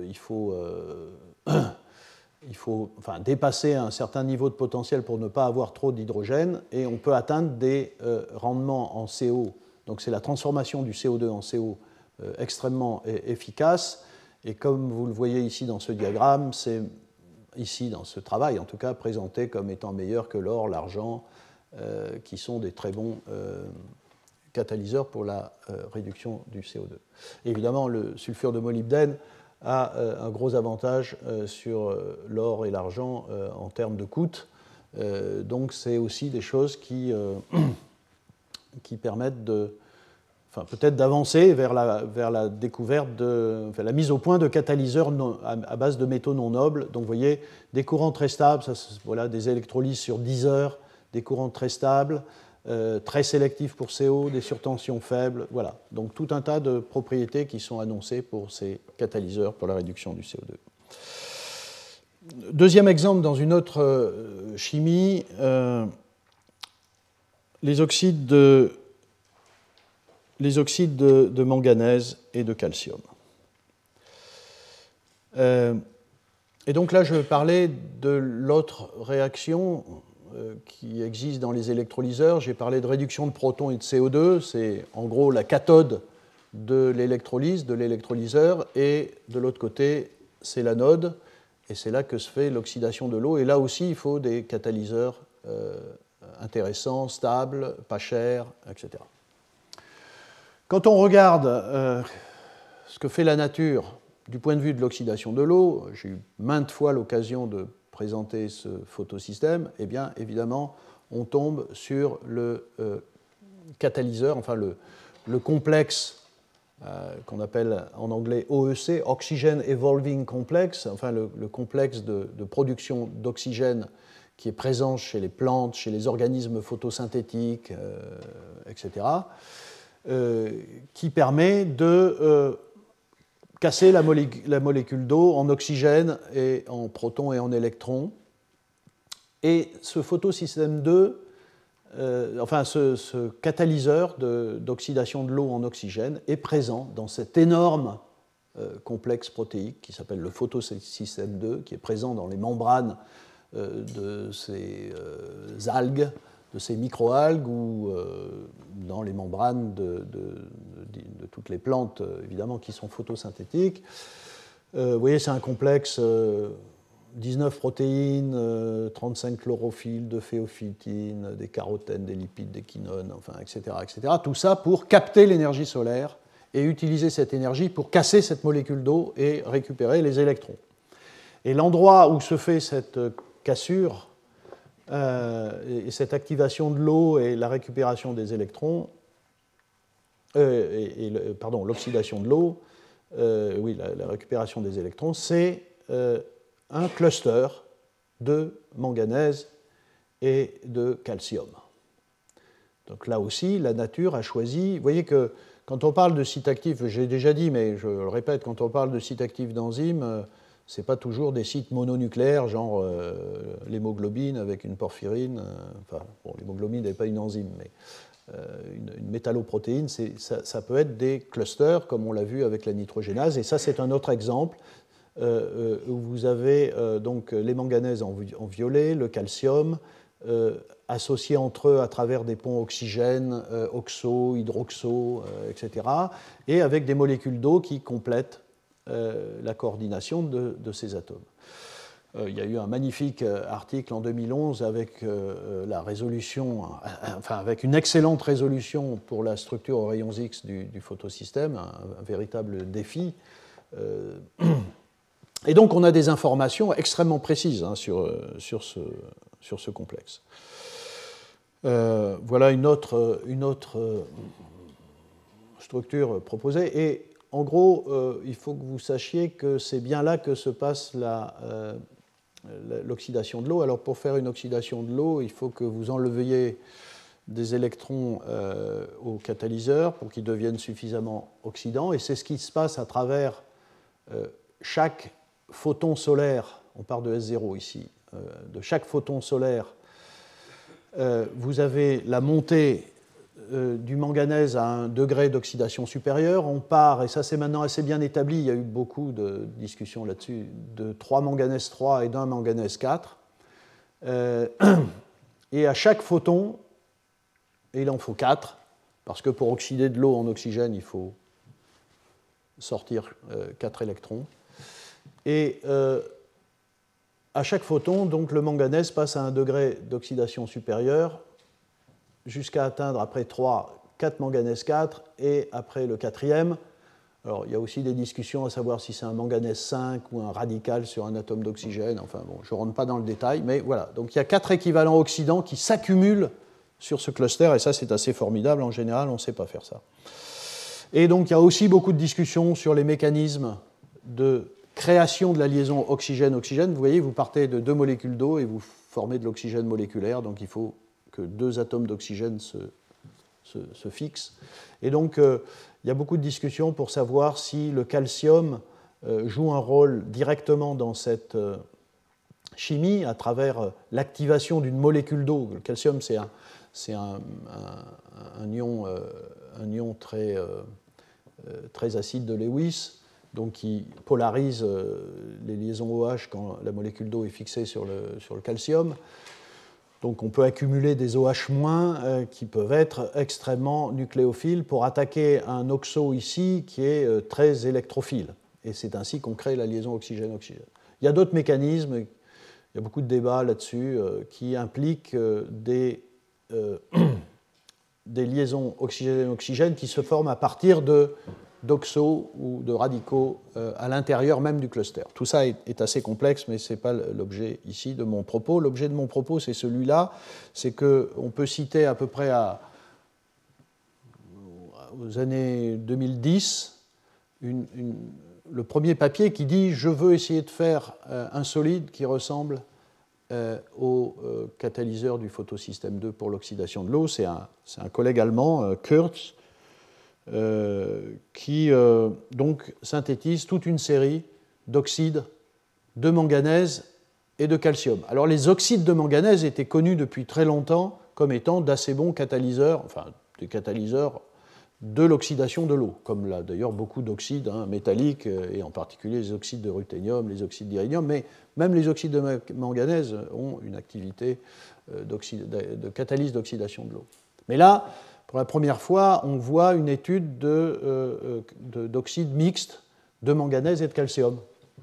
dépasser un certain niveau de potentiel pour ne pas avoir trop d'hydrogène, et on peut atteindre des rendements en CO. Donc c'est la transformation du CO2 en CO extrêmement efficace, et comme vous le voyez ici dans ce diagramme, c'est ici dans ce travail en tout cas présenté comme étant meilleur que l'or, l'argent, qui sont des très bons catalyseurs pour la réduction du CO2. Évidemment, le sulfure de molybdène a un gros avantage sur l'or et l'argent en termes de coût. Donc c'est aussi des choses qui permettent peut-être d'avancer vers la découverte, vers la mise au point de catalyseurs à base de métaux non nobles. Donc vous voyez, des courants très stables, des électrolyses sur 10 heures, des courants très stables, très sélectifs pour CO, des surtensions faibles, voilà. Donc tout un tas de propriétés qui sont annoncées pour ces catalyseurs pour la réduction du CO2. Deuxième exemple dans une autre chimie, les oxydes de manganèse et de calcium. Et donc là, je parlais de l'autre réaction qui existe dans les électrolyseurs. J'ai parlé de réduction de protons et de CO2. C'est en gros la cathode de l'électrolyse, de l'électrolyseur, et de l'autre côté, c'est l'anode. Et c'est là que se fait l'oxydation de l'eau. Et là aussi, il faut des catalyseurs intéressants, stables, pas chers, etc. Quand on regarde ce que fait la nature du point de vue de l'oxydation de l'eau, j'ai eu maintes fois l'occasion de présenter ce photosystème, eh bien, évidemment, on tombe sur le catalyseur, enfin le complexe qu'on appelle en anglais OEC, Oxygen Evolving Complex, enfin le complexe de production d'oxygène qui est présent chez les plantes, chez les organismes photosynthétiques, etc., qui permet de casser la molécule d'eau en oxygène et en protons et en électrons. Et ce photosystème 2, ce catalyseur d'oxydation de l'eau en oxygène est présent dans cet énorme complexe protéique qui s'appelle le photosystème 2, qui est présent dans les membranes de ces algues, de ces microalgues ou dans les membranes de toutes les plantes, évidemment, qui sont photosynthétiques. Vous voyez, c'est un complexe 19 protéines, 35 chlorophylles, de phéophytine, des carotènes, des lipides, des quinones, enfin, etc., etc. Tout ça pour capter l'énergie solaire et utiliser cette énergie pour casser cette molécule d'eau et récupérer les électrons. Et l'endroit où se fait cette cassure et cette activation de l'eau et la récupération des électrons, l'oxydation de l'eau, la récupération des électrons, c'est un cluster de manganèse et de calcium. Donc là aussi, la nature a choisi. Vous voyez que quand on parle de sites actifs, j'ai déjà dit, mais je le répète, quand on parle de sites actifs d'enzymes, ce n'est pas toujours des sites mononucléaires, genre l'hémoglobine avec une porphyrine. L'hémoglobine n'est pas une enzyme, mais une métalloprotéine, ça peut être des clusters, comme on l'a vu avec la nitrogénase. Et ça, c'est un autre exemple où vous avez donc les manganèses en violet, le calcium, associés entre eux à travers des ponts oxygène, oxo, hydroxo, etc., et avec des molécules d'eau qui complètent la coordination de ces atomes. Il y a eu un magnifique article en 2011 avec la résolution, avec une excellente résolution pour la structure aux rayons X du photosystème, un véritable défi. Et donc on a des informations extrêmement précises sur ce complexe. Voilà une autre structure proposée. Et en gros, il faut que vous sachiez que c'est bien là que se passe l'oxydation de l'eau. Alors pour faire une oxydation de l'eau, il faut que vous enleviez des électrons au catalyseur pour qu'ils deviennent suffisamment oxydants. Et c'est ce qui se passe à travers chaque photon solaire. On part de S0 ici. De chaque photon solaire, vous avez la montée du manganèse à un degré d'oxydation supérieur. On part, et ça c'est maintenant assez bien établi, il y a eu beaucoup de discussions là-dessus, de 3 manganèse 3 et d'un manganèse 4. Et à chaque photon, et il en faut 4, parce que pour oxyder de l'eau en oxygène, il faut sortir 4 électrons. Et à chaque photon, donc, le manganèse passe à un degré d'oxydation supérieur jusqu'à atteindre, après 3, 4 manganèse 4, et après le quatrième, alors il y a aussi des discussions à savoir si c'est un manganèse 5 ou un radical sur un atome d'oxygène, enfin bon, je ne rentre pas dans le détail, mais voilà. Donc il y a 4 équivalents oxydants qui s'accumulent sur ce cluster, et ça c'est assez formidable, en général on ne sait pas faire ça. Et donc il y a aussi beaucoup de discussions sur les mécanismes de création de la liaison oxygène-oxygène. Vous voyez, vous partez de 2 molécules d'eau et vous formez de l'oxygène moléculaire, donc il faut que 2 atomes d'oxygène se fixent. Et donc, il y a beaucoup de discussions pour savoir si le calcium joue un rôle directement dans cette chimie à travers l'activation d'une molécule d'eau. Le calcium, c'est un ion très acide de Lewis, donc qui polarise les liaisons OH quand la molécule d'eau est fixée sur le calcium. Donc on peut accumuler des OH- qui peuvent être extrêmement nucléophiles pour attaquer un oxo ici qui est très électrophile. Et c'est ainsi qu'on crée la liaison oxygène-oxygène. Il y a d'autres mécanismes, il y a beaucoup de débats là-dessus, qui impliquent des liaisons oxygène-oxygène qui se forment à partir d'oxo ou de radicaux à l'intérieur même du cluster. Tout ça est assez complexe, mais ce n'est pas l'objet ici de mon propos. L'objet de mon propos, c'est celui-là, c'est qu'on peut citer à peu près aux années 2010 le premier papier qui dit « Je veux essayer de faire un solide qui ressemble au catalyseur du photosystème 2 pour l'oxydation de l'eau ». C'est un collègue allemand, Kurtz, qui donc synthétise toute une série d'oxydes de manganèse et de calcium. Alors les oxydes de manganèse étaient connus depuis très longtemps comme étant d'assez bons catalyseurs, enfin des catalyseurs de l'oxydation de l'eau, comme là d'ailleurs beaucoup d'oxydes métalliques, et en particulier les oxydes de ruthénium, les oxydes d'iridium, mais même les oxydes de manganèse ont une activité de catalyse d'oxydation de l'eau. Mais là, pour la première fois, on voit une étude d'oxydes mixtes de manganèse et de calcium.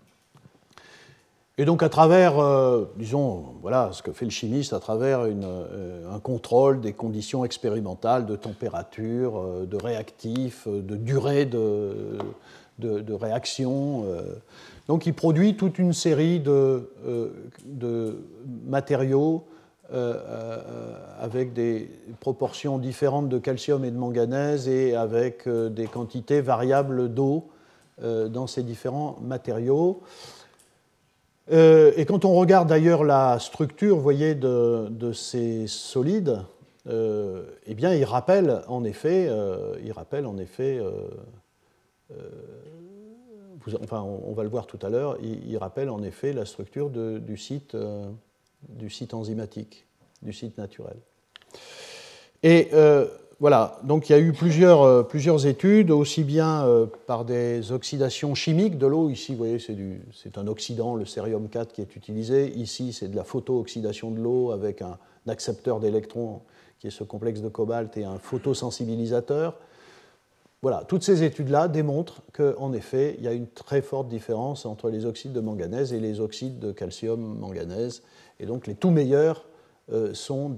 Et donc à travers, disons, voilà ce que fait le chimiste, à travers un contrôle des conditions expérimentales de température, de réactifs, de durée de réaction. Donc il produit toute une série de matériaux avec des proportions différentes de calcium et de manganèse et avec des quantités variables d'eau dans ces différents matériaux. Et quand on regarde d'ailleurs la structure, vous voyez, de ces solides, eh bien, il rappelle en effet, enfin, on va le voir tout à l'heure, il rappelle en effet la structure du site enzymatique, du site naturel. Et voilà, donc il y a eu plusieurs études, aussi bien par des oxydations chimiques de l'eau. Ici, vous voyez, c'est un oxydant, le cérium 4, qui est utilisé. Ici, c'est de la photo-oxydation de l'eau avec un accepteur d'électrons, qui est ce complexe de cobalt, et un photosensibilisateur. Voilà, toutes ces études-là démontrent qu'en effet, il y a une très forte différence entre les oxydes de manganèse et les oxydes de calcium-manganèse. Et donc, les tout meilleurs sont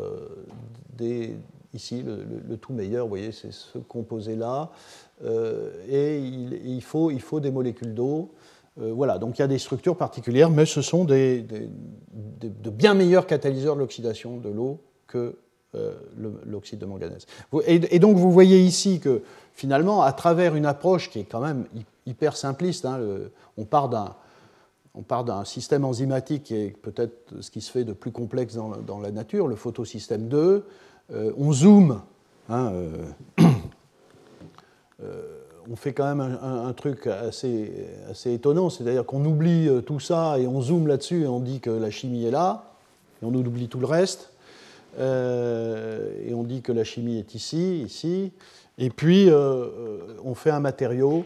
ici, le tout meilleur, vous voyez, c'est ce composé-là, et il faut des molécules d'eau. Voilà, donc il y a des structures particulières, mais ce sont de bien meilleurs catalyseurs de l'oxydation de l'eau que l'oxyde de manganèse. Et donc vous voyez ici que finalement, à travers une approche qui est quand même hyper simpliste, on part d'un système enzymatique qui est peut-être ce qui se fait de plus complexe dans la nature, le photosystème 2. On zoome, on fait quand même un truc assez étonnant, c'est-à-dire qu'on oublie tout ça et on zoome là-dessus et on dit que la chimie est là, et on oublie tout le reste, et on dit que la chimie est ici, et puis on fait un matériau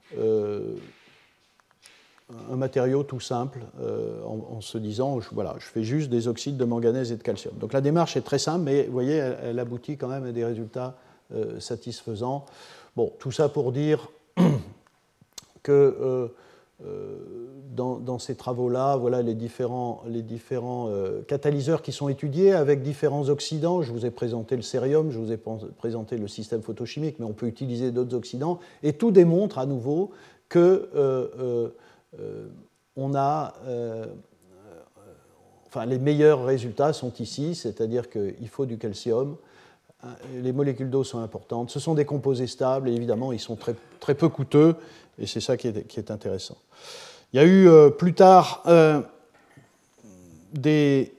tout simple, en se disant, voilà, je fais juste des oxydes de manganèse et de calcium. Donc la démarche est très simple, mais vous voyez, elle aboutit quand même à des résultats satisfaisants. Bon, tout ça pour dire que dans ces travaux-là, voilà les différents catalyseurs qui sont étudiés avec différents oxydants. Je vous ai présenté le cérium, je vous ai présenté le système photochimique, mais on peut utiliser d'autres oxydants, et tout démontre à nouveau que les meilleurs résultats sont ici, c'est-à-dire qu'il faut du calcium, les molécules d'eau sont importantes, ce sont des composés stables, et évidemment, ils sont très, très peu coûteux, et c'est ça qui est intéressant. Il y a eu plus tard des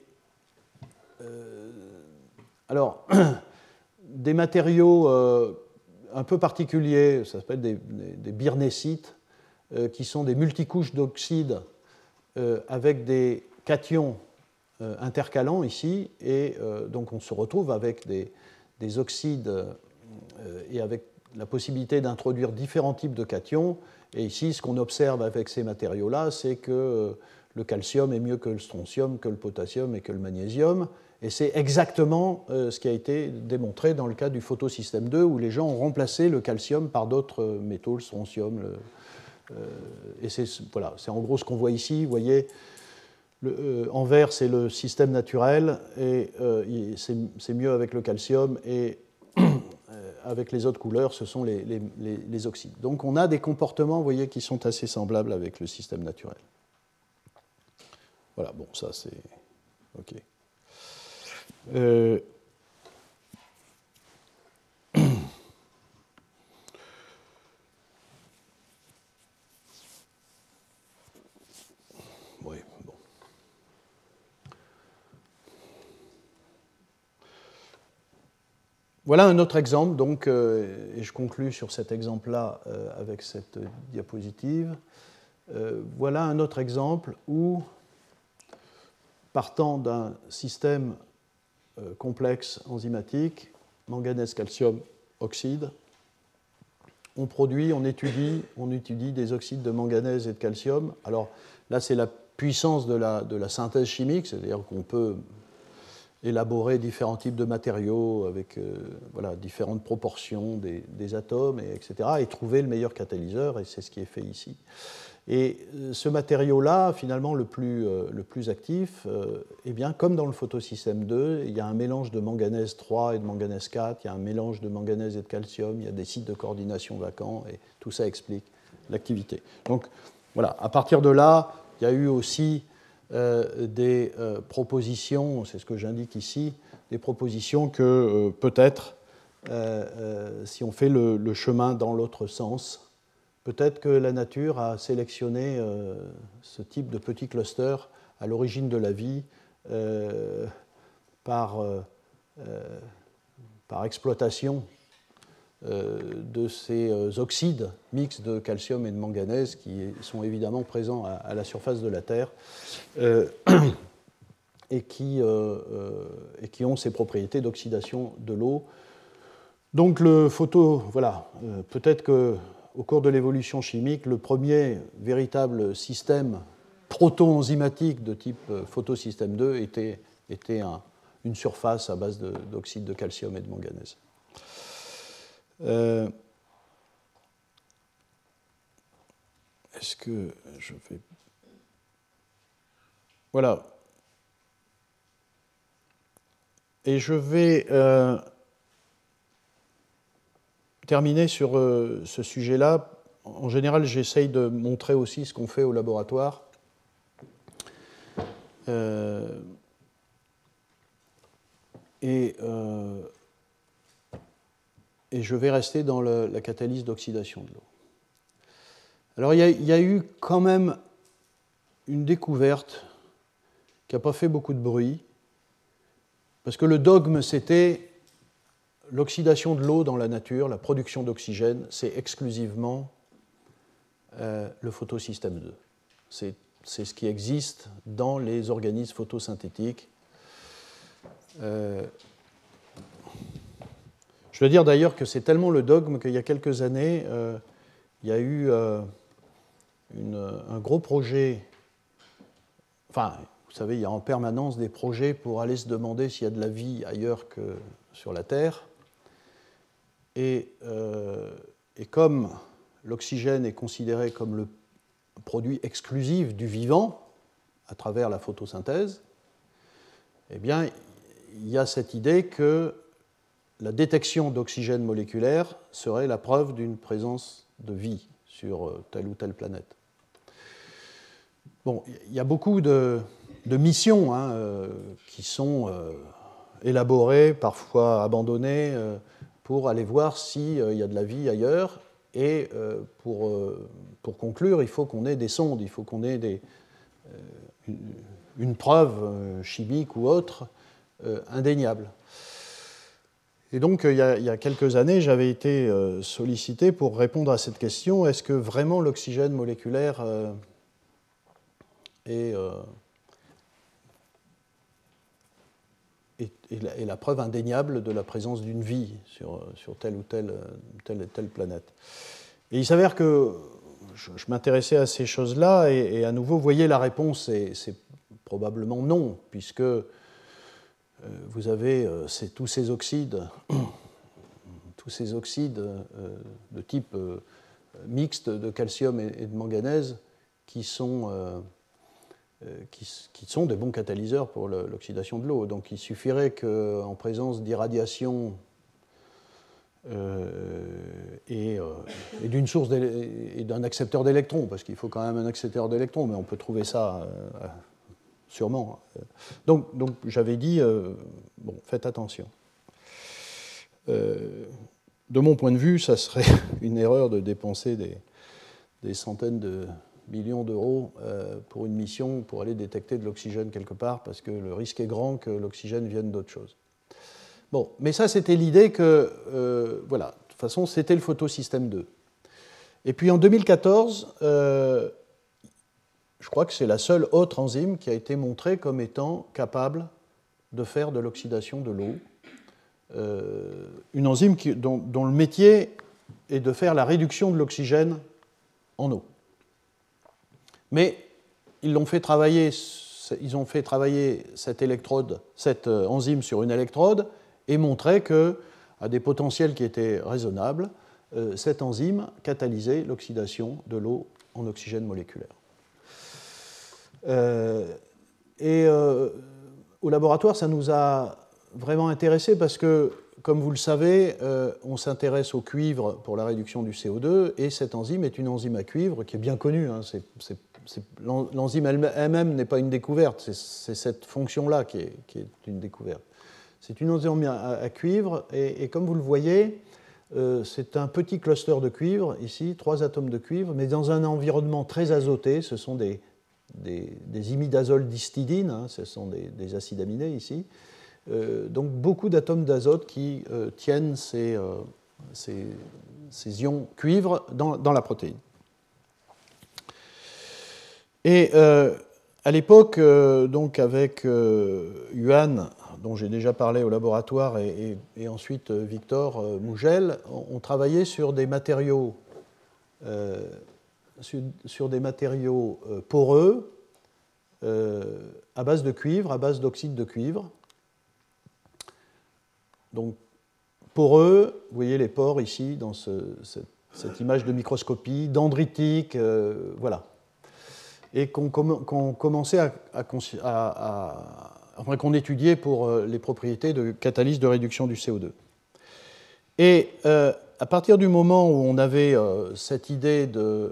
matériaux un peu particuliers, ça s'appelle des birnécites, qui sont des multicouches d'oxydes avec des cations intercalants ici, et donc on se retrouve avec des oxydes et avec la possibilité d'introduire différents types de cations. Et ici, ce qu'on observe avec ces matériaux-là, c'est que le calcium est mieux que le strontium, que le potassium et que le magnésium. Et c'est exactement ce qui a été démontré dans le cas du photosystème 2, où les gens ont remplacé le calcium par d'autres métaux, le strontium. Et c'est voilà, en gros ce qu'on voit ici. Vous voyez, en vert, c'est le système naturel, et c'est mieux avec le calcium, et avec les autres couleurs, ce sont les oxydes. Donc on a des comportements, vous voyez, qui sont assez semblables avec le système naturel. Voilà, bon, ça c'est... OK. Oui, bon. Voilà un autre exemple, donc, et je conclus sur cet exemple-là avec cette diapositive. Voilà un autre exemple où, partant d'un système complexe enzymatique, manganèse, calcium, oxyde, on étudie des oxydes de manganèse et de calcium. Alors là, c'est la puissance de la synthèse chimique, c'est-à-dire qu'on peut élaborer différents types de matériaux avec voilà, différentes proportions des atomes, etc., et trouver le meilleur catalyseur, et c'est ce qui est fait ici. Et ce matériau-là, finalement, le plus actif, eh bien, comme dans le photosystème 2, il y a un mélange de manganèse 3 et de manganèse 4, il y a un mélange de manganèse et de calcium, il y a des sites de coordination vacants, et tout ça explique l'activité. Donc, voilà, à partir de là, il y a eu aussi des propositions, c'est ce que j'indique ici, des propositions que peut-être, si on fait le chemin dans l'autre sens, peut-être que la nature a sélectionné ce type de petit cluster à l'origine de la vie par exploitation de ces oxydes mixtes de calcium et de manganèse qui sont évidemment présents à la surface de la Terre et qui ont ces propriétés d'oxydation de l'eau. Donc voilà, peut-être que au cours de l'évolution chimique, le premier véritable système proto-enzymatique de type photosystème 2 était une surface à base d'oxyde de calcium et de manganèse. Est-ce que je vais... Voilà. Et je vais terminer sur ce sujet-là. En général, j'essaye de montrer aussi ce qu'on fait au laboratoire. Et je vais rester dans la catalyse d'oxydation de l'eau. Alors, il y a eu quand même une découverte qui n'a pas fait beaucoup de bruit, parce que le dogme, c'était l'oxydation de l'eau dans la nature, la production d'oxygène, c'est exclusivement le photosystème 2. C'est ce qui existe dans les organismes photosynthétiques. Je veux dire d'ailleurs que c'est tellement le dogme qu'il y a quelques années, il y a eu un gros projet. Enfin, vous savez, il y a en permanence des projets pour aller se demander s'il y a de la vie ailleurs que sur la Terre. Et comme l'oxygène est considéré comme le produit exclusif du vivant à travers la photosynthèse, eh bien, il y a cette idée que la détection d'oxygène moléculaire serait la preuve d'une présence de vie sur telle ou telle planète. Bon, il y a beaucoup de missions qui sont élaborées, parfois abandonnées, pour aller voir s'il y a de la vie ailleurs. Et pour conclure, il faut qu'on ait des sondes, il faut qu'on ait une preuve chimique ou autre indéniable. Et donc, il y a quelques années, j'avais été sollicité pour répondre à cette question, est-ce que vraiment l'oxygène moléculaire est est la preuve indéniable de la présence d'une vie sur telle ou telle planète. Et il s'avère que je m'intéressais à ces choses-là, et à nouveau, vous voyez, la réponse, c'est probablement non, puisque vous avez tous ces oxydes de type mixte de calcium et de manganèse qui sont des bons catalyseurs pour l'oxydation de l'eau. Donc il suffirait qu'en présence d'irradiation et d'une source et d'un accepteur d'électrons, parce qu'il faut quand même un accepteur d'électrons, mais on peut trouver ça sûrement. Donc j'avais dit, bon, faites attention. De mon point de vue, ça serait une erreur de dépenser des centaines de millions d'euros pour une mission pour aller détecter de l'oxygène quelque part, parce que le risque est grand que l'oxygène vienne d'autre chose. Bon, mais ça, c'était l'idée que, voilà, de toute façon, c'était le photosystème 2. Et puis en 2014, je crois que c'est la seule autre enzyme qui a été montrée comme étant capable de faire de l'oxydation de l'eau. Une enzyme dont le métier est de faire la réduction de l'oxygène en eau. Mais ils ont fait travailler cette enzyme sur une électrode et montré qu'à des potentiels qui étaient raisonnables, cette enzyme catalysait l'oxydation de l'eau en oxygène moléculaire. Au laboratoire, ça nous a vraiment intéressés parce que, comme vous le savez, on s'intéresse au cuivre pour la réduction du CO2, et cette enzyme est une enzyme à cuivre qui est bien connue. L'enzyme elle-même n'est pas une découverte, c'est cette fonction-là qui est une découverte. C'est une enzyme à cuivre, et comme vous le voyez, c'est un petit cluster de cuivre, ici, 3 atomes de cuivre, mais dans un environnement très azoté. Ce sont des imidazoles d'histidine, ce sont des acides aminés ici. Donc beaucoup d'atomes d'azote qui tiennent ces ions cuivre dans la protéine. Et à l'époque, donc avec Yuan, dont j'ai déjà parlé au laboratoire, et ensuite Victor Mougel, on travaillait sur des matériaux, poreux à base de cuivre, à base d'oxyde de cuivre. Donc poreux, vous voyez les pores ici dans cette image de microscopie, dendritique, voilà. Et qu'on commençait qu'on étudiait pour les propriétés de catalyse de réduction du CO2. Et à partir du moment où on avait cette idée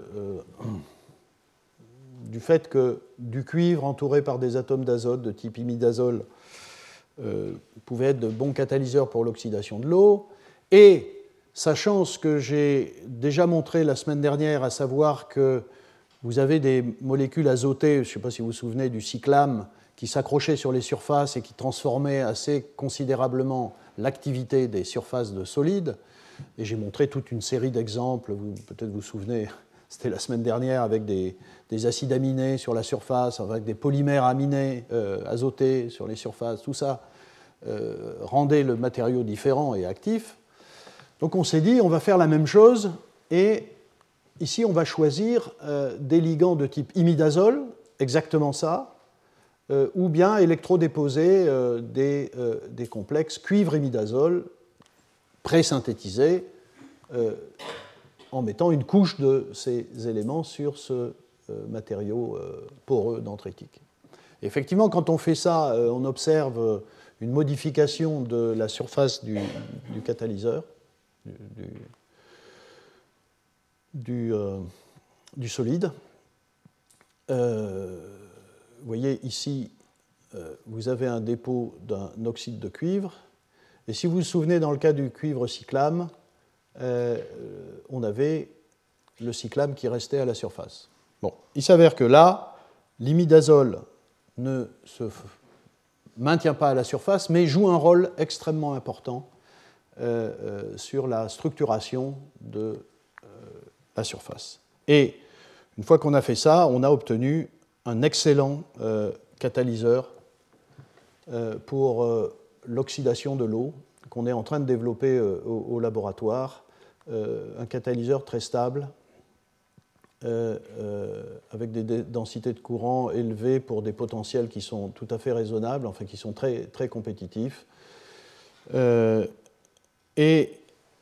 du fait que du cuivre entouré par des atomes d'azote de type imidazole pouvait être de bons catalyseurs pour l'oxydation de l'eau, et sachant ce que j'ai déjà montré la semaine dernière, à savoir que vous avez des molécules azotées, je ne sais pas si vous vous souvenez du cyclame, qui s'accrochaient sur les surfaces et qui transformaient assez considérablement l'activité des surfaces de solides. Et j'ai montré toute une série d'exemples, peut-être vous vous souvenez, c'était la semaine dernière, avec des acides aminés sur la surface, avec des polymères aminés azotés sur les surfaces, tout ça rendait le matériau différent et actif. Donc on s'est dit, on va faire la même chose, et ici, on va choisir des ligands de type imidazole, exactement ça, ou bien électrodéposer des complexes cuivre-imidazole pré-synthétisés en mettant une couche de ces éléments sur ce matériau poreux dendritique. Et effectivement, quand on fait ça, on observe une modification de la surface du catalyseur, du solide. Vous voyez ici, vous avez un dépôt d'un oxyde de cuivre. Et si vous vous souvenez, dans le cas du cuivre cyclame, on avait le cyclame qui restait à la surface. Bon, il s'avère que là, l'imidazole ne se maintient pas à la surface, mais joue un rôle extrêmement important sur la structuration de la surface. Et une fois qu'on a fait ça, on a obtenu un excellent catalyseur pour l'oxydation de l'eau qu'on est en train de développer au laboratoire, un catalyseur très stable, avec des densités de courant élevées pour des potentiels qui sont tout à fait raisonnables, enfin qui sont très, très compétitifs. Et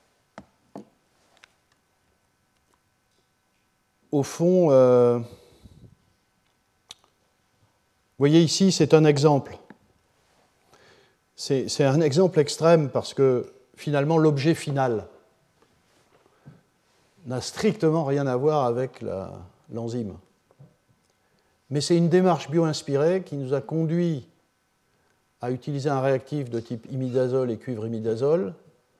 au fond, vous voyez ici, c'est un exemple. C'est un exemple extrême parce que finalement, l'objet final n'a strictement rien à voir avec l'enzyme. Mais c'est une démarche bio-inspirée qui nous a conduit à utiliser un réactif de type imidazole et cuivre imidazole.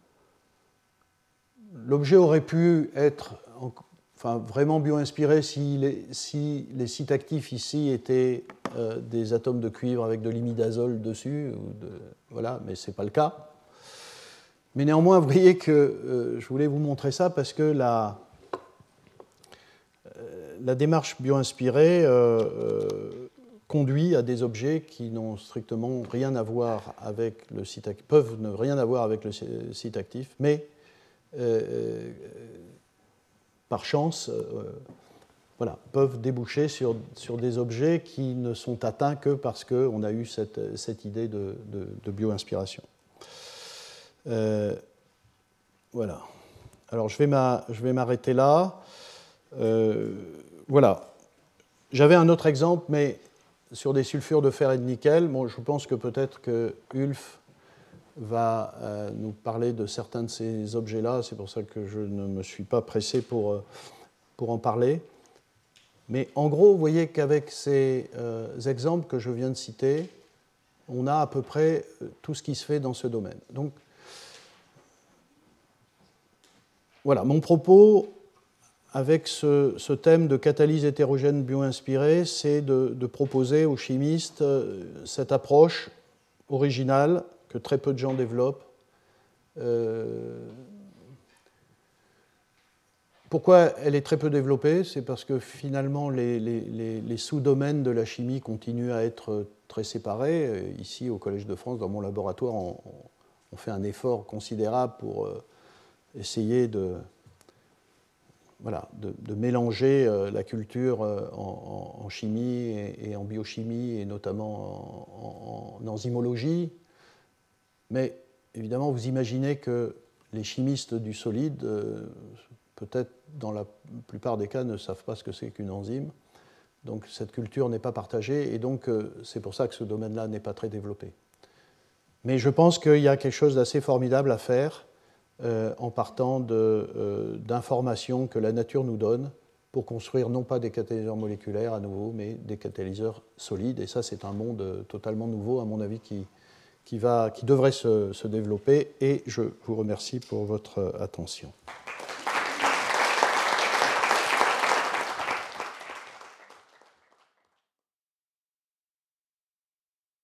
L'objet aurait pu être vraiment bio-inspiré si les sites actifs ici étaient des atomes de cuivre avec de l'imidazole dessus, voilà, mais ce n'est pas le cas. Mais néanmoins, vous voyez que je voulais vous montrer ça parce que la démarche bio-inspirée conduit à des objets qui n'ont strictement rien à voir avec le site actif, peuvent ne rien avoir avec le site actif, mais par chance, voilà, peuvent déboucher sur des objets qui ne sont atteints que parce qu'on a eu cette idée de bio-inspiration. Voilà. Alors, je vais m'arrêter là. Voilà. J'avais un autre exemple, mais sur des sulfures de fer et de nickel. Bon, je pense que peut-être que Ulf va nous parler de certains de ces objets-là. C'est pour ça que je ne me suis pas pressé pour en parler. Mais en gros, vous voyez qu'avec ces exemples que je viens de citer, on a à peu près tout ce qui se fait dans ce domaine. Donc, voilà, mon propos avec ce thème de catalyse hétérogène bio-inspirée, c'est de proposer aux chimistes cette approche originale que très peu de gens développent. Pourquoi elle est très peu développée? C'est parce que finalement les sous-domaines de la chimie continuent à être très séparés. Ici, au Collège de France, dans mon laboratoire, on fait un effort considérable pour essayer de mélanger la culture en chimie et en biochimie, et notamment en enzymologie. Mais évidemment, vous imaginez que les chimistes du solide, peut-être dans la plupart des cas, ne savent pas ce que c'est qu'une enzyme. Donc cette culture n'est pas partagée, et donc c'est pour ça que ce domaine-là n'est pas très développé. Mais je pense qu'il y a quelque chose d'assez formidable à faire en partant d'informations que la nature nous donne pour construire non pas des catalyseurs moléculaires à nouveau, mais des catalyseurs solides. Et ça, c'est un monde totalement nouveau, à mon avis, qui devrait se développer. Et je vous remercie pour votre attention.